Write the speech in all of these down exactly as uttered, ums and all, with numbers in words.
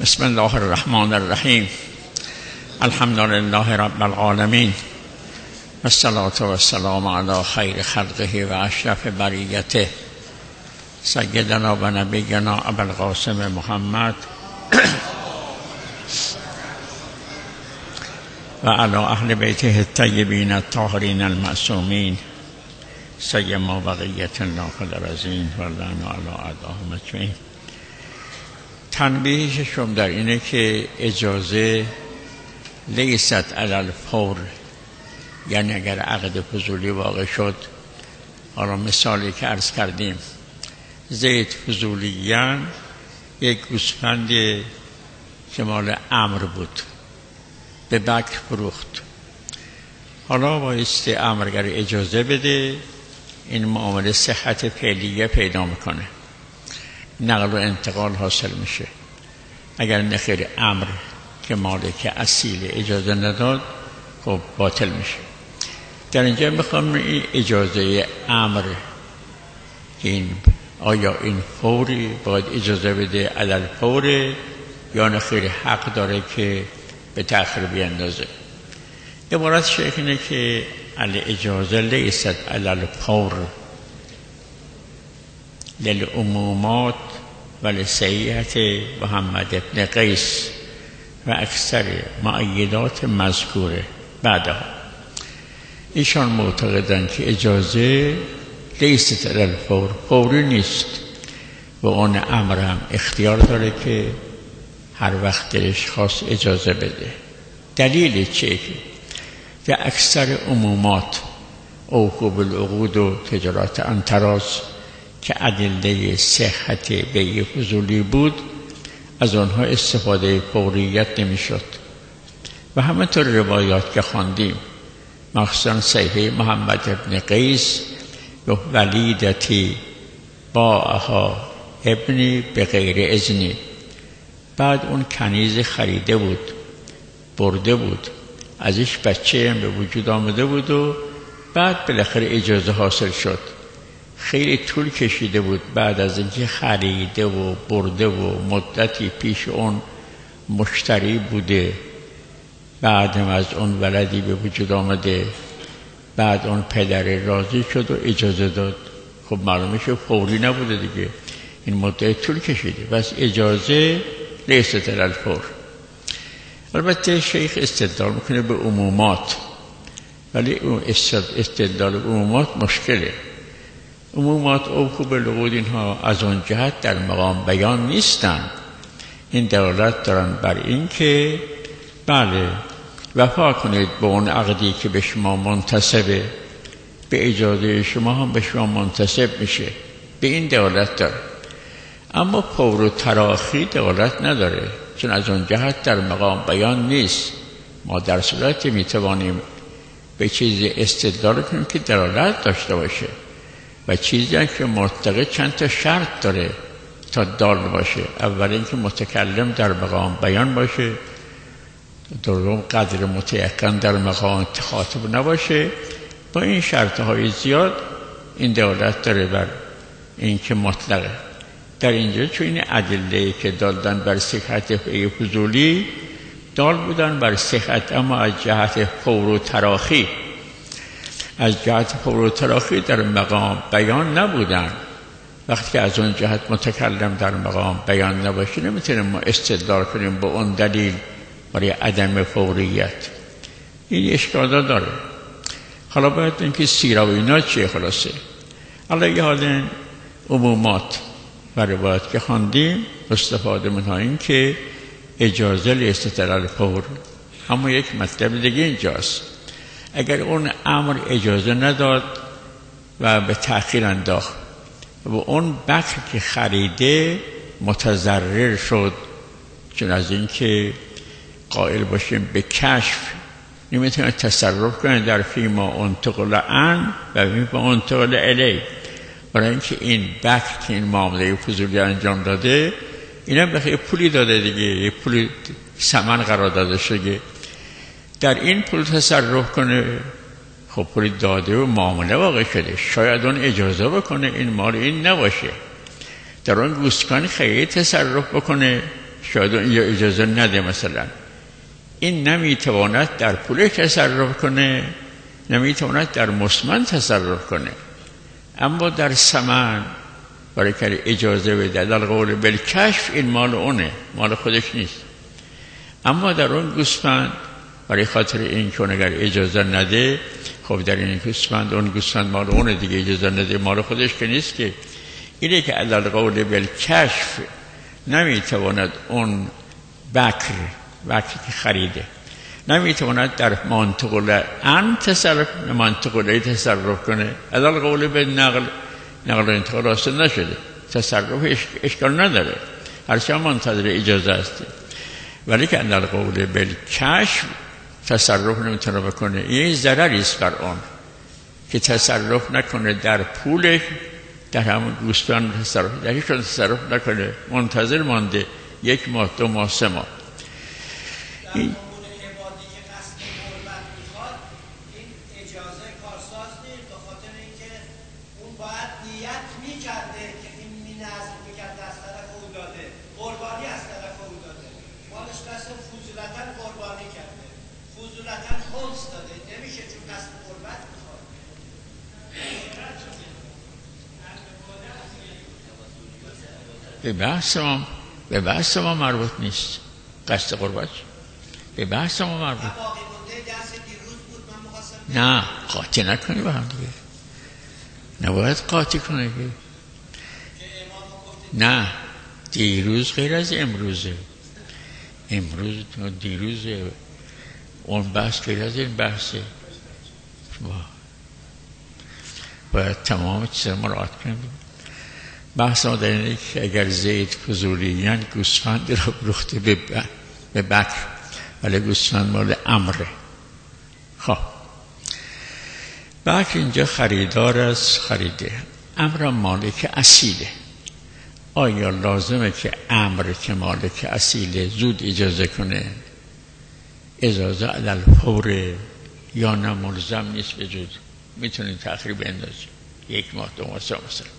بسم الله الرحمن الرحیم. الحمد لله رب العالمین والصلاة والسلام علی خیر خلقه و اشرف بریته سیدنا و نبینا ابوالقاسم محمد و علی اهل بیته الطیبین الطاهرین المعصومین سیما بقیة الله الرزین و لعن علی اعدائهم اجمعین. تنبیهشم در اینه که اجازه لیست علی الفور، یعنی اگر عقد فضولی واقع شد، حالا مثالی که عرض کردیم، زید فضولیان یک گوسفند که مال عمرو بود به بکر فروخت، حالا بایستی عمرو اگر اجازه بده این معامله صحت فعلیه پیدا میکنه، نقل و انتقال حاصل میشه. اگر نخیر عمرو که مالک اصیل اجازه نداد، خب باطل میشه. در اینجا میخوام این اجازه عمرو، این آیا این فوری باید اجازه بده علل فوره یا نخیر حق داره که به تأخیر بیندازه؟ عبارت شیخ اینه که علی اجازه لیست علل فور للعمومات و لسیحت محمد ابن قیس و اکثر مؤیدات مذکوره بعدها. ایشان معتقدند که اجازه لیست علل فور، فوری نیست و اون امر هم اختیار داره که هر وقت دلش خواست اجازه بده. دلیل چیه؟ که اکثر عمومات اوفوا بالعقود و تجارت انتراز که ادله صحت بیع فضولی بود، از آنها استفاده فوریت نمیشد و همینطور روایات که خواندیم، مخصوصا صحیح محمد ابن قیس و ولیدتی باعها ابنی به غیر اذنی، بعد اون کنیز خریده بود، برده بود، ازش بچه هم به وجود آمده بود و بعد بالاخره اجازه حاصل شد. خیلی طول کشیده بود بعد از اینکه خریده و برده و مدتی پیش اون مشتری بوده، بعدم از اون ولدی به وجود آمده، بعد اون پدر راضی شد و اجازه داد. خب معلومه که فوری نبوده دیگه، این مدت طول کشیده، بس اجازه لیست علی الفور. البته شیخ استدلال میکنه به عمومات، ولی اون استدلال به عمومات مشکله. عمومات اوفوا بالعقود اینها از اون جهت در مقام بیان نیستن، این دلالت دارن بر این که بله وفا کنید به اون عقدی که به شما منتسبه، به اجازه شما هم به شما منتسب میشه، به این دلالت داره. اما فور و تراخی دلالت نداره، چون از اون جهت در مقام بیان نیست. ما در صورتی میتوانیم به چیزی استدلال کنیم که دلالت داشته باشه و چیزی که معتقد چند تا شرط داره تا دال باشه. اول اینکه متکلم در مقام بیان باشه، دوم قدر متیقن در مقام خاطب نباشه. با این شرطهای زیاد این دلالت داره بر اینکه مطلقه. در اینجا چون این ادله که دادن بر صحت بیع فضولی دال بودن بر صحت، اما از جهت فور و تراخی، از جهت فور و تراخی در مقام بیان نبودن. وقتی که از اون جهت متکلم در مقام بیان نباشه، نمیتونیم ما استدلال کنیم با اون دلیل برای عدم فوریت. این اشکالا داره. حالا باید ببینیم که سیره و اینا چیه. خلاصه علیه حال عمومات و روایت که خواندیم استفاده منها این که اجازه لیست علی الفور. اما یک مطلب دیگه اینجاست، اگر اون امر اجازه نداد و به تأخیر انداخت و اون بکر که خریده متضرر شد، چون از این که قائل باشیم به کشف نمیتونه تصرف کنه در فیما انتقل عن و فیما انتقل الی، برای اینکه این بکر که این معامله فضولی انجام داده، اینا بخیر پولی داده دیگه، یه پولی ثمن قرار داده شده، در این پول تصرف کنه. خب پولی داده و معامله واقع شده، شاید اون اجازه بکنه این مال این نباشه، در اون گوسفند خیلی تصرف بکنه، شاید اون اجازه نده. مثلا این نمیتواند در پول تصرف کنه، نمیتواند در مسمن تصرف کنه، اما در ثمن برای که اجازه بده در قول بالکشف این مال اونه، مال خودش نیست. اما در اون گوسفند برای خاطر این که اگر اجازه نده، خب در این گوسفند اون گوسفند مال اونه دیگه، اجازه نده مال خودش که نیست که. اینه که در قول بالکشف نمیتواند اون بکر بکری که خریده نمیتواند در منطقه ان تصرف منطقه تصرف کنه. از قول به نقل نقل انتقال راسته نشده، تصرف اشکال نداره، هرچند منتظر اجازه است. ولی که در قول بالکشف تصرف نمیتونه بکنه. یه ضرری است بر آن که تصرف نکنه در پولش، در همون گوسفند تصرف در هیچ تصرف نکنه، منتظر مانده یک ماه دو ماه سه ماه. این به بحث ما به بحث ما مربوط نیست. قصد قربت به بحث ما مربوط. نه قاطی نکنی با هم دیگه، نباید قاطی کنی. نه دیروز غیر از امروزه، امروز دیروزه، اون بحث غیر از این بحثه. باید تمام چیز مراعات کنیم. بحث ما در اینه که اگر زید فضولیان گوسفند را بروخته به بکر، ولی گوسفند مال امره. خب بکر اینجا خریدار از خریده، امر مالک اصیله. آیا لازمه که امر که مالک اصیله زود اجازه کنه؟ اجازه عدل فوره یا نه ملزم نیست به زود، میتونید تأخیر بندازید یک ماه دو ماه سه مثلا.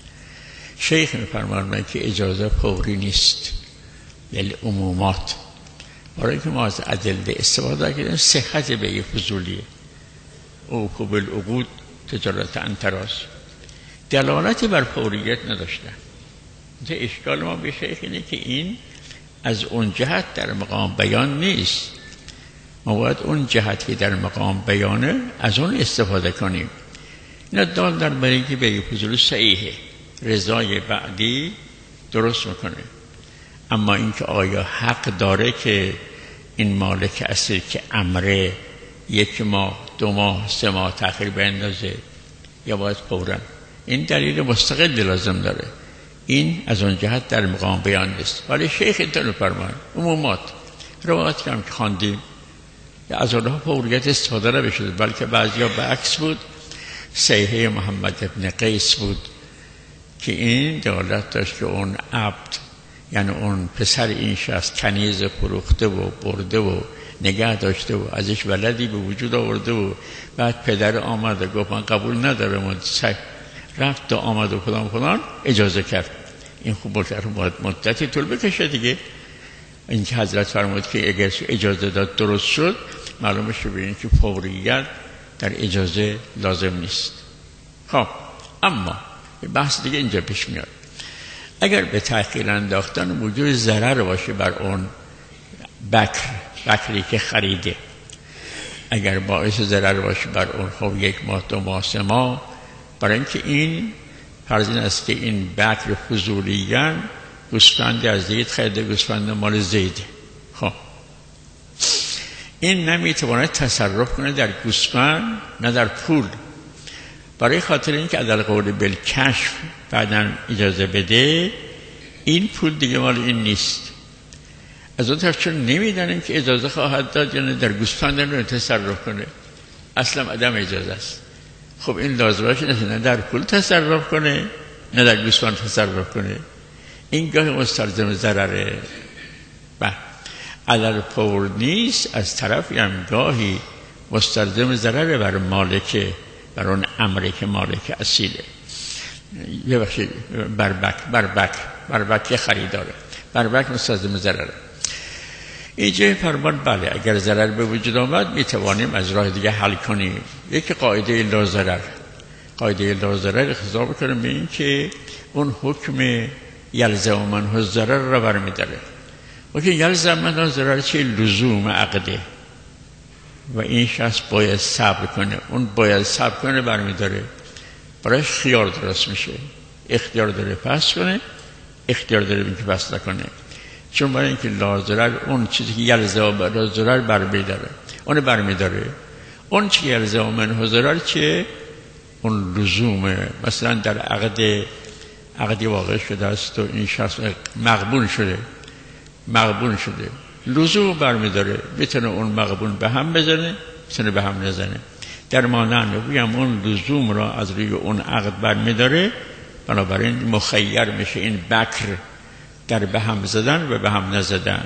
شیخ میفرماند که اجازه فوری نیست، للعمومات. برای که ما از ادله استفاده کردیم، صحت بیع فضولیه، اوفوا بالعقود تجارت عن تراض، دلالتی بر فوریت نداشته. اشکال ما به شیخ اینه که این از اون جهت در مقام بیان نیست. ما باید اون جهت که در مقام بیانه از اون استفاده کنیم. این دال در برای که بیع فضولی صحیحه، رضای بعدی درست میکنه. اما اینکه آیا حق داره که این مالک اصیل که امره یک ماه دو ماه سه ماه تأخیر بندازه یا باید فوراً، این دلیل مستقل لازم داره. این از اون جهت در مقام بیان نیست. ولی شیخ اینطور فرمان عمومات روایت کردم که خواندیم از اونها فوریت استفاده نمی‌شد، بلکه بعضیا به عکس بود. صحیح محمد ابن قیس بود که این دلالت داشت که اون عبد، یعنی اون پسر این شخص کنیز فروخته و برده و نگه داشته و ازش ولدی به وجود آورده و بعد پدر آمد و گفت من قبول ندارم، رفت و آمد و فلان فلان اجازه کرد. این خوب باید مدتی طول بکشه دیگه. این که حضرت فرمود که اگر اجازه داد درست شد، معلومه شد ببینید که فوریت در اجازه لازم نیست. خب اما بحث دیگه اینجا پیش میاد. اگر به تأخیر انداختن وجود ضرر باشه بر اون بکر بکری که خریده، اگر باعث ضرر باشه بر اون، خب یک ماه دو ماه سه ماه، برای اینکه این فرض این است که این بکر فضولیان گوسفند از زید خریده، گوسفند مال زیده. خب این نمیتواند تصرف کنه در گوسفند نه در پول، برای خاطر اینکه عدل قول بالکشف بعداً اجازه بده، این پول دیگه مال این نیست. از اون طرف چون نمیدانیم که اجازه خواهد داد یعنی در گوسفند رو تصرف کنه، اصلا عدم اجازه است. خب این لازمش نه در پول تصرف کنه نه در گوسفند تصرف کنه. این گاهی مستلزم ضرره و عدل فور نیست، از طرفی هم گاهی مستلزم ضرره بر مالک، بر اون امره که مالک اصیله. یه بخشی بر بک بر بک بر بک خریداره. بر بکر مستلزم ضرره. اینجا فرمان بله اگر ضرر به وجود آمد میتوانیم از راه دیگه حل کنیم. یکی قاعده لا ضرر، قاعده لا ضرر اقتضا میکنه به این که اون حکم یلزم منه الضرر را برمی‌داره. وقتی یلزم منه الضرر چه لزوم عقده و این شخص باید صبر کنه، اون باید صبر کنه برمی‌داره، برایش خیار درست میشه، اختیار داره پس کنه، اختیار داره اینکه پس نکنه. چون برای اینکه لا ضرر اون چیزی که یلزم لا ضرر برمی‌داره اون برمی‌داره، اون چی یلزم منه الضرر چه اون لزومه. مثلا در عقد عقدی واقع شده است و این شخص مغبون شده مغبون شده لزوم برمی‌داره، میتونه اون مغبون به هم بزنه میتونه به هم نزنه. در مانند بگم اون لزوم را از روی اون عقد برمی‌داره، بنابراین مخیر میشه این بکر در به هم زدن و به هم نزدن.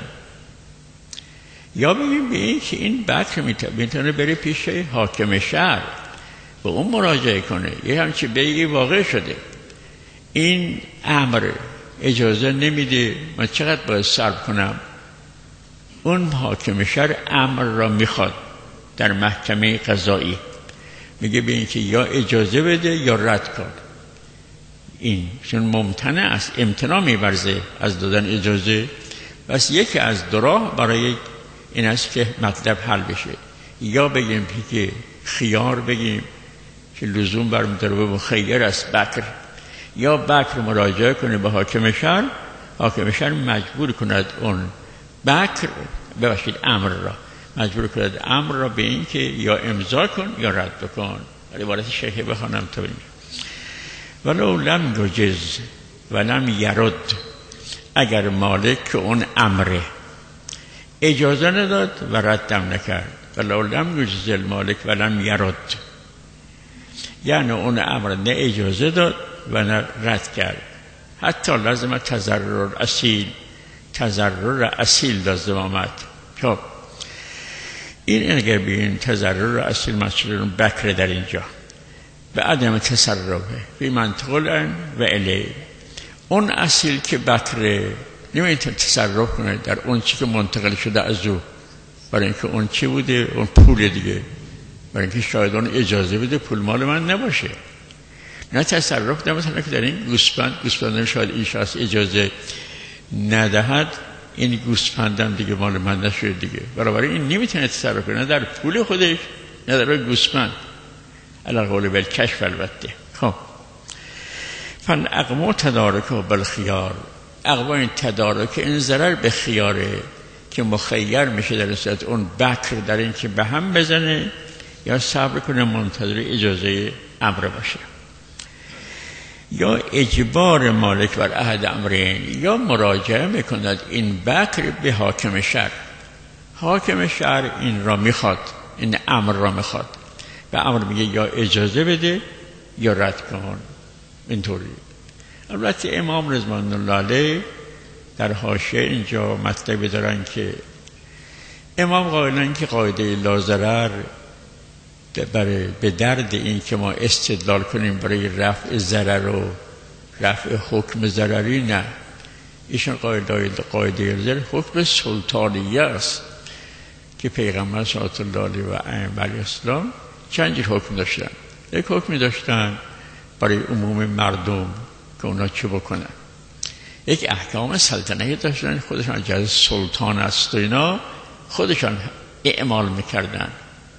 یا بگیم به این که این بکر میتونه بره پیش حاکم شهر و اون مراجعه کنه، یه همچی بیگی واقع شده، این امر اجازه نمیده، من چقدر باید صبر کنم؟ اون حاکم شهر امر را میخواد در محکمه قضایی، میگه به این که یا اجازه بده یا رد کن. این چون ممتنع است، امتناع می‌ورزه از دادن اجازه. بس یکی از دو راه برای این است که مطلب حل بشه، یا بگیم که خیار بگیم که لزوم برمی‌داره به مخیر است بکر، یا بکر مراجعه کنه به حاکم شهر، حاکم شهر مجبور کند اون بکر ببخشید امر را مجبور کند امر را به این که یا امضا کن یا رد بکن. ولی عبارت شیخه بخوانم تا ببینیم. ولو لم یجز ولم یرد، اگر مالک اون امره اجازه نداد و ردم نکرد، ولو لم یجز المالک ولم یرد، یعنی اون امر نه اجازه داد و نه رد کرد، حتی لازم تضرر اصیل تضرر اصیل لازم آمد. خب این اگر بین تضرر اصیل مسئولون بکر در اینجا به عدم تصرفه به منطقه و الی، اون اصیل که بکره نمیتونه تصرف کنه در اون چی که منتقل شده از او، برای اینکه اون چی بوده اون پول دیگه، برای اینکه شاید اون اجازه بده پول مال من نباشه، نه تصرف ده. مثلا که در این گوسفند گوسفندم شاید این شخص اجازه ندهد، این گوسفندم دیگه مال من نشده دیگه، برای این نمیتونه تصرف کنه، نه در پول خودش نه در گوسفند، علی قول بالکشف البته. خب فن اقما تدارک و بالخیار، اقما این تدارک این ضرر به خیاره که مخیر میشه در صورت اون بکر در این که به هم بزنه یا صبر کنه منتظر اجازه امر باشه، یا اجبار مالک بر احد امرین، یا مراجعه میکند این بکر به حاکم شهر، حاکم شهر این را میخواد، این امر را میخواد، به امر میگه یا اجازه بده یا رد کن. اینطوری. البته امام رضوان الله علیه در حاشیه اینجا مطلبی دارن که امام قائلن که قاعده لا ضرر برای به درد این که ما استدلال کنیم برای رفع ضرر و رفع حکم ضرری، نه، ایشون قاعده قاعده ضرر حکم سلطانیه است که پیغمبر صلی الله علیه و ائمه الاسلام چند جور حکم داشتن. یک حکمی داشتن برای عموم مردم که اونا چه بکنن، یک احکام سلطنتی داشتن، خودشان جز سلطان است و اینا خودشان اعمال میکردن.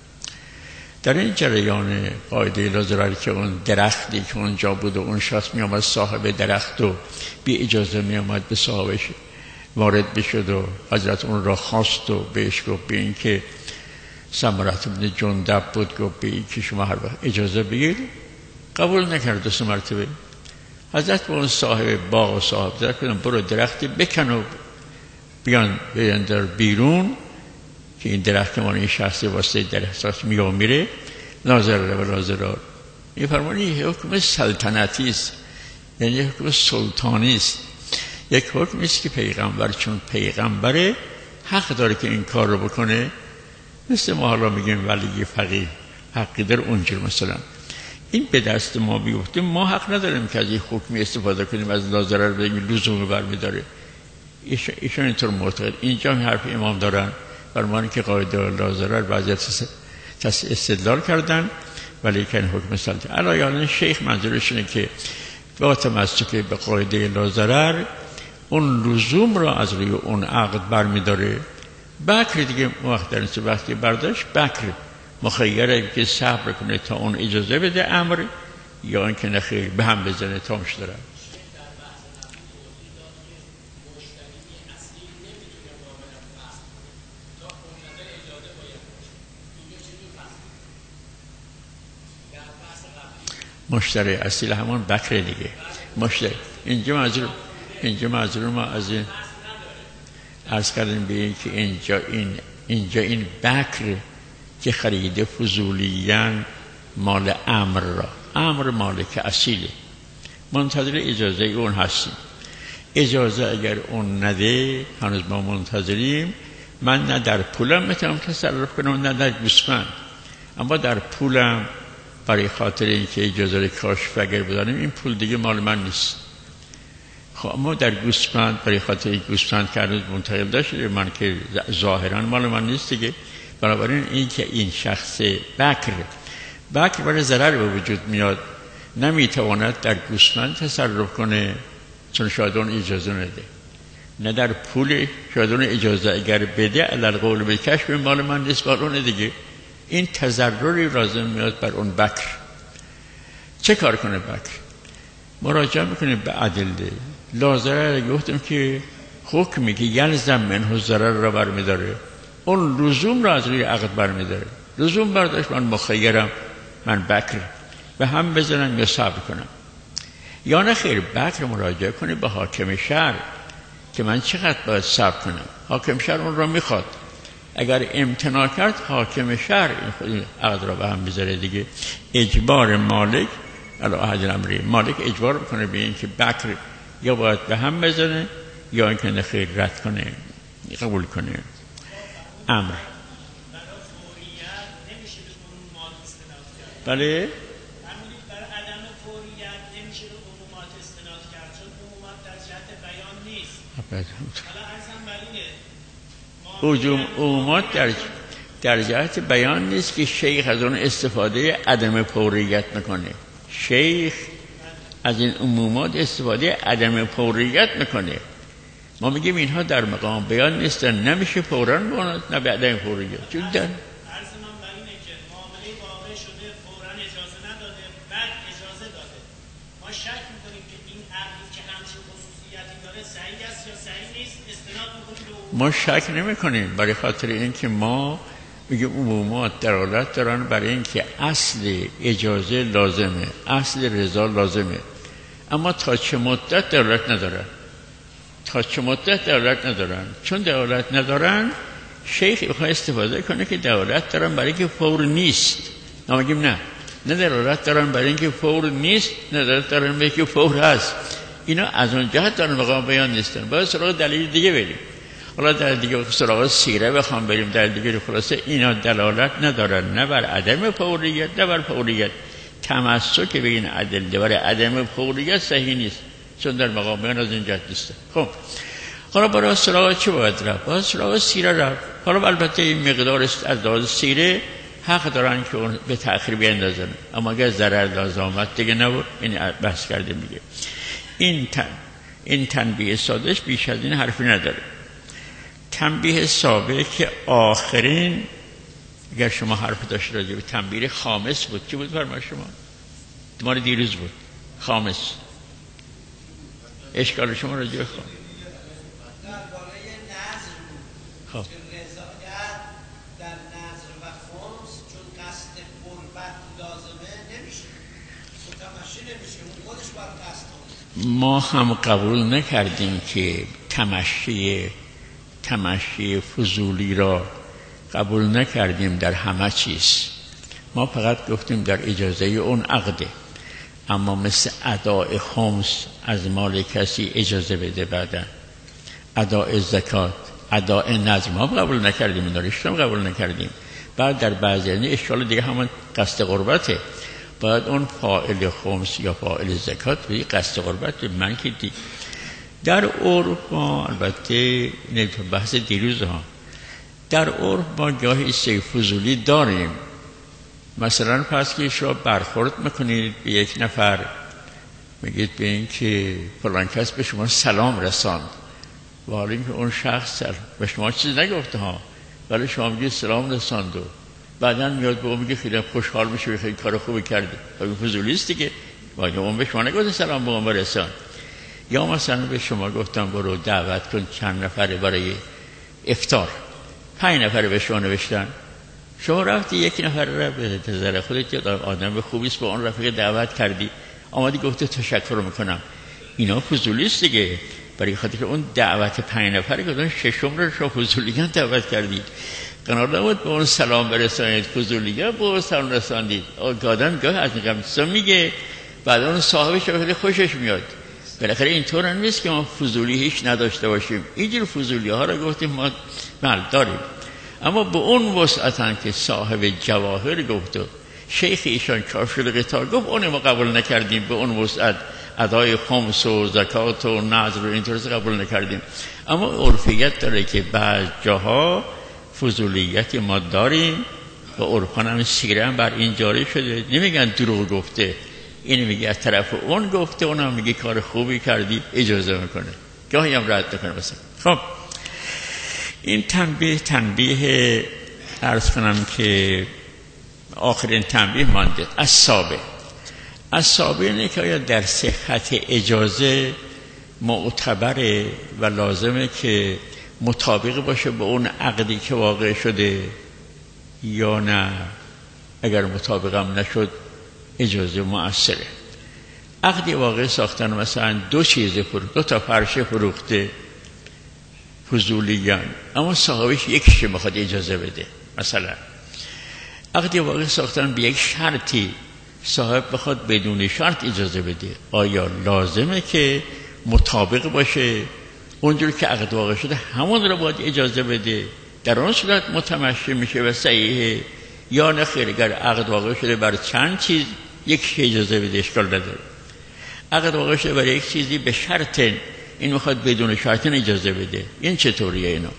در این جریان قاعده لا ضرر که اون درختی که اونجا بود و اون شخص می آمد صاحب درخت و بی اجازه می آمد به صاحبش وارد بشد و حضرت اون را خواست و بهش گفت به این که سمرت بن جندب بود، گفت به این که شما هر وقت اجازه بگیر، قبول نکرد. دو سه مرتبه حضرت به اون صاحب باغ و صاحب درخت کردن برو درختی بکن و بیان بیان در بیرون که این درخت ما این شخصی واسه در احساس میگه میره ناظر و ناظرار. این فرمانی حکم سلطنتی است، یعنی حکم سلطانی است، یک حکمی است که پیغمبر چون پیغمبره حق داره که این کار رو بکنه. مثل ما حالا میگیم ولی فقیه حقی داره اونجور، مثلا این به دست ما بیفته ما حق نداریم که از این حکمی استفاده کنیم از لا ضرر بگیم لزوم برمیداره. ایشون اینطور معتقد. اینجا هم حرف امام دارن فرمانی که قاعده لا ضرر بعضی استدلال کردن ولی که حکم سلطه علایان شیخ منظورش اینه که با تمسک به قاعده لا ضرر اون لزوم را از روی اون عقد برمیداره. بکر دیگه وقت در این وقتی برداشت بکر مخیره که صبر کنه تا اون اجازه بده امر یا اینکه نخیر به هم بزنه تا مش داره. مشتری اصیل همون بکر دیگه مشتری. اینجا منظور اینجا منظور ما از این عرض کردیم به این که اینجا این اینجا این بکر که خریده فضولیان مال امر را، امر مالک اصیله، منتظر اجازه اون هستیم. اجازه اگر اون نده هنوز ما منتظریم. من نه در پولم میتونم تصرف کنم نه در گوسفند، اما در پولم برای خاطر اینکه اجازه کاشف اگر بدانیم این پول دیگه مال من نیست. خب اما در گوسفند برای خاطر این گوسفند که هنوز منتقل داشته من که ظاهرا مال من نیست دیگه. بنابراین این که این شخص بکر بکر برای ضرر به وجود میاد، نمیتواند در گوسفند تصرف کنه چون شاید اون اجازه نده، نه در پول شاید اون اجازه اگر بده علل قول به کشف مال من نیست بر اون دیگه. این تضرری لازم میاد بر اون بکر. چه کار کنه بکر؟ مراجعه میکنه به ادله. لازره گفتم که حکمی که یلزم منه ضرر را برمیداره اون لزوم را از روی عقد برمیداره. لزوم برداشت من مخیرم، من بکر به هم بزنم یا صبر کنم یا نه خیر. بکر مراجعه کنه به حاکم شهر که من چقدر باید صبر کنم. حاکم شهر اون را میخواد. اگر امتناع کرد حاکم شهر این عقد را به هم بذاره دیگه. اجبار مالک علی احد الامرین، مالک اجبار بکنه به این که بکر یا باید به هم بزنه یا اینکه نخیر رد کنه قبول کنه امر. بله برای عدم فوریت نمیشه به عمومات استناد کرد چون عمومات در جهت بیان نیست. حالا ارزم بر اینه عمومات در در جهت بیان نیست که شیخ از اون استفاده عدم فوریت میکنه. شیخ از این عمومات استفاده عدم فوریت میکنه. ما میگیم اینها در مقام بیان نیستن، نمیشه فوراً بوند نه به عدم فوریت. چون در عرض من بر اینه که معامله واقع شده فوراً اجازه نداده بعد اجازه داده. ما شک میکنیم که این عقلی که همچین خصوصیتی داره صحیح است یا صحیح نیست، استناد میکنیم به ما شک نمیکنیم برای خاطر اینکه ما میگیم عمومات دلالت دارن برای اینکه اصل اجازه لازمه، اصل رضا لازمه، اما تا چه مدت دلالت ندارن. تا چه مدت دلالت ندارن. چون دلالت ندارن شیخ میخواد استفاده کنه که دلالت دارن برای اینکه فور نیست. ما میگیم نه، نه دلالت دارن برای اینکه فور نیست، نه دلالت دارن برای اینکه فور هست. اینا از اون جهت دارن مقام بیان نیستن. باید سراغ دلیل دیگه بریم. حالا در دیگه سراغ سیره بخوام بریم در دیگه خلاصه اینا دلالت ندارن نه بر عدم فوریت نه بر فوریت. تمسک به این ادله برای عدم فوریت صحیح نیست چون در مقام بیان از این جهت نیست. خب حالا برای سراغ چی باید رفت؟ باید سراغ سیره رفت. حالا البته این مقدار از لحاظ سیره حق دارن که اون به تأخیر بیندازن، اما اگر ضرر لازم آمد دیگه نبود. این بحث کرده میگه این تن این تنبیه سادش بیش از این حرفی نداره. تنبیه سابق که آخرین اگر شما حرف داشت راجع به تنبیه خامس بود. چی بود فرما شما؟ مال دیروز بود. خامس اشکال شما راجع به خامس در بالای نظر بود. خب رضایت در نظر و خمس چون قصد قربت لازمه نمیشه، متمشی نمیشه، اون خودش باید قصد کنه. ما هم قبول نکردیم که تمشی تمشی فضولی را قبول نکردیم در همه چیز. ما فقط گفتیم در اجازه اون عقده، اما مثل اداء خمس از مال کسی اجازه بده، بعدا اداء زکات، اداء نظر ما قبول نکردیم، این دارشتم قبول نکردیم. بعد در بعضی یعنی اشکال دیگه همون قصد قربته. باید اون فاعل خمس یا فاعل زکات به قصد قربت من که دی در عرف ما البته نه بحث دیروز ها، در عرف ما گاهی سه فضولی داریم. مثلا پس که شما برخورد میکنید به یک نفر، میگید به این که فلان کس به شما سلام رساند و حالا اینکه اون شخص به شما چیز نگفته ها، ولی شما میگید سلام رساند و بعدا میاد به اون میگه خیلی خوشحال میشه خیلی کار خوبی کردی. این فضولی است دیگه، واقعا اون به شما نگفته سلام به اون برسان. یا مثلا به شما گفتم برو دعوت کن چند نفره برای افطار، پنج نفره به شما نوشتن، شما رفتی یک نفر را به نظر خودت که آدم خوبی است به اون رفیق دعوت کردی، آمدی گفته تشکر میکنم. اینا فضولی است دیگه، برای خاطر که اون دعوت پنج نفره که اون ششم رو شما فضولیان دعوت کردید، قرار نبود به اون سلام برسانید، فضولیان به اون سلام رساندید. آدم گاه از نگم میگه بعد اون صاحبش خیلی خوشش میاد. بالاخره اینطور هم نیست که ما فضولی هیچ نداشته باشیم. اینجور فضولی ها رو گفتیم ما بله داریم، اما به اون وسعتن که صاحب جواهر گفت و شیخ ایشان کاشف قطار گفت اون ما قبول نکردیم. به اون وسعت ادای خمس و زکات و نذر و اینطور قبول نکردیم. اما عرفیت داره که بعض جاها فضولیت ما داریم و عرفان هم سیره هم بر این جاری شده. نمیگن دروغ گفته، این میگه از طرف اون گفته، اونم میگه کار خوبی کردی اجازه میکنه، گاهی هم رد میکنه. مثلا خب این تنبیه تنبیه عرض کنم که آخرین تنبیه مانده. از سابع از سابع اینه که آیا در صحت اجازه معتبره و لازمه که مطابق باشه به اون عقدی که واقع شده یا نه؟ اگر مطابق هم نشد اجازه مؤثره. عقدی واقع ساختن مثلا دو چیز فروخته، دو تا فرش فروخته فضولیان، اما صاحبش یکیش میخواد اجازه بده. مثلا عقدی واقع ساختن به یک شرطی، صاحب بخواد بدون شرط اجازه بده، آیا لازمه که مطابق باشه اونجور که عقد واقع شده همون رو باید اجازه بده؟ در اون صورت متمشی میشه و صحیحه، یا نه خیر؟ اگر عقد واقع شده بر چند چیز یک اجازه بده اشکال نداره. عقد واقع شده برای یک چیزی به شرط، این میخواد بدون شرط اجازه بده، این چطوریه؟ اینا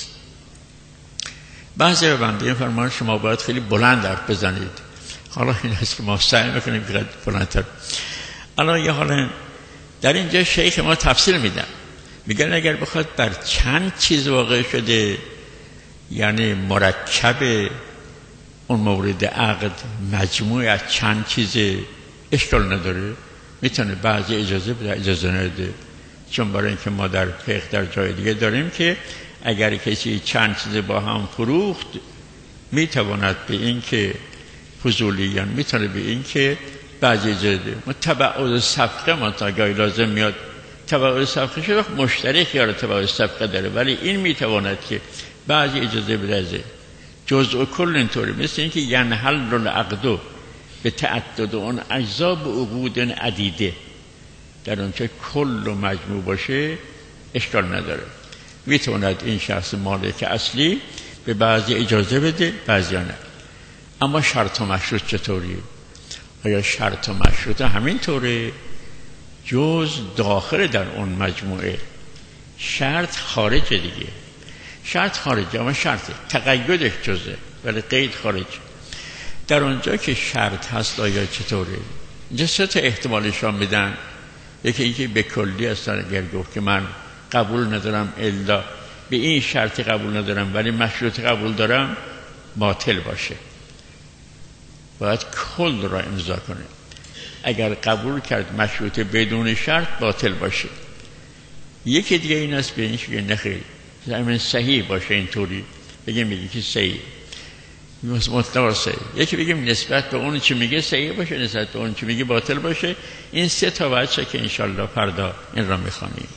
بعضی به بنده فرمان شما باید خیلی بلند حرف بزنید. حالا این هست که ما سعی میکنیم که بلندتر. الان یه حالا در اینجا شیخ ما تفصیل میدن، میگن اگر بخواد بر چند چیز واقع شده، یعنی مرکب اون مورد عقد مجموعه از چند چیز، اشکال نداره، میتونه بعضی اجازه بده اجازه نده. چون برای اینکه ما در فقه در جای دیگه داریم که اگر کسی چند چیز با هم فروخت میتواند به این که فضولیان میتونه به این که بعضی اجازه ده. تبعض صفقه منطقه لازم میاد، تبعض صفقه شده مشتری خیار تبعض صفقه داره، ولی این میتواند که بعضی اجازه بده. جزء کل اینطوری، مثل اینکه ینحل العقد به تعدد اون اجزا به عقود عدیده، در اونچه کل و مجموع باشه اشکال نداره. میتواند این شخص مالک اصلی به بعضی اجازه بده بعضی نه. اما شرط و مشروط چطوری؟ آیا شرط و مشروط همین طوره؟ جز داخل در اون مجموعه، شرط خارج دیگه. شرط خارجه اما شرطه، تقیدش جزه ولی قید خارج. در اونجا که شرط هست آیا چطوره؟ اینجا سه تا احتمالشان میدن. یکی اینکه به کلی اصلا اگر گفت که من قبول ندارم الا به این شرط قبول ندارم ولی مشروط قبول دارم، باطل باشه، باید کل را امضا کنه. اگر قبول کرد مشروط بدون شرط، باطل باشه. یکی دیگه این است به این که نخیر زمین صحیح باشه، اینطوری بگیم میگه که صحیح مطلق صحیح. یکی بگیم نسبت به اون چی میگه صحیح باشه، نسبت به اون چی میگه باطل باشه. این سه تا بچه که انشالله فردا این را میخوانیم.